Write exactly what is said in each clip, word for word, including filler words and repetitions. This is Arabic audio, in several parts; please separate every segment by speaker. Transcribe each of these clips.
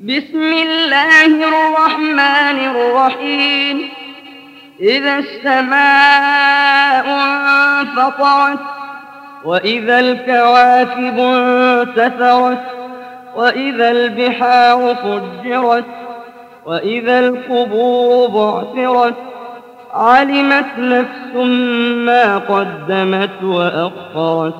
Speaker 1: بسم الله الرحمن الرحيم. إذا السماء انفطرت وإذا الكواكب انتثرت وإذا البحار فجرت وإذا القبور بعثرت علمت نفس ما قدمت وأخرت.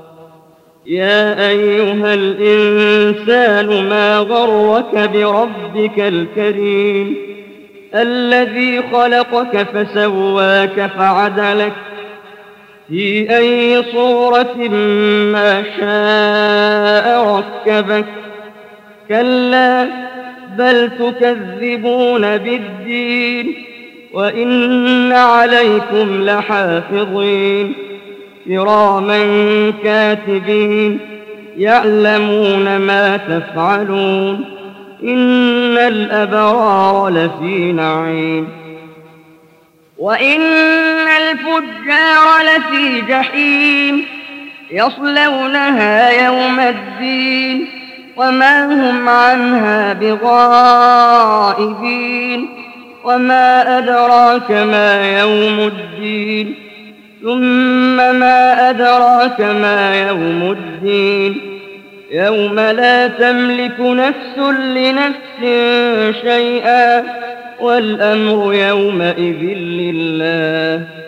Speaker 1: يا أيها الإنسان ما غرك بربك الكريم الذي خلقك فسواك فعدلك في أي صورة ما شاء ركبك. كلا بل تكذبون بالدين وإن عليكم لحافظين كراما كاتبين يعلمون ما تفعلون. إن الأبرار لفي نعيم وإن الفجار لفي جحيم يصلونها يوم الدين وما هم عنها بغائبين. وما أدراك ما يوم الدين ثم ما أدراك ما يوم الدين يوم لا تملك نفس لنفس شيئا والأمر يومئذ لله.